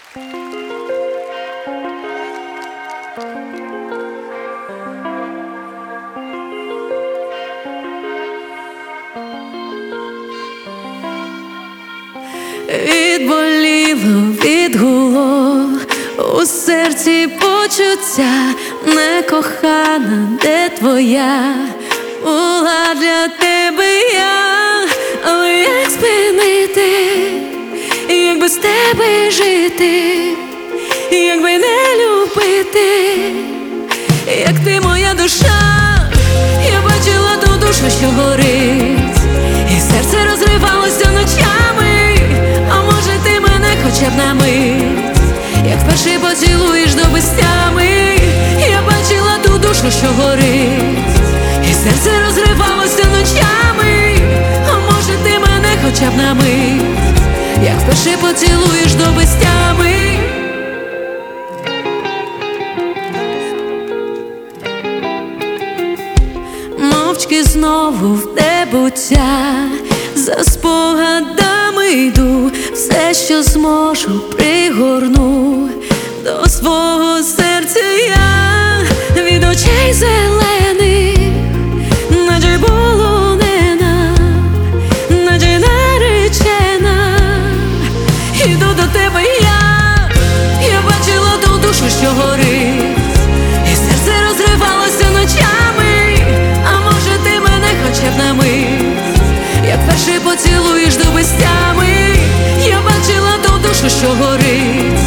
Відболіло, відгуло у серці почуття, некохана, де твоя була для тебе я. Але як спинити, як без тебе жити, якби не любити, як ти моя душа, я бачила ту душу, що горить, і серце розривалося ночами. А може ти мене хоча б на мить, як вперше поцілуєш до безтями. Я бачила ту душу, що горить, і серце розривалося ночами. А може ти мене хоча б на мить, як вперше поцілуєш до безтями. Мовчки знову в небуття, за спогадами йду, все, що зможу, пригорну до свого серця я. Від очей зелених, наче полонена, наче наречена, іду до тебе я бачила ту душу, що горить, і серце розривалося ночами. А може ти мене хоча б на мить, як вперше поцілуєш до безтями. Я бачила ту душу, що горить,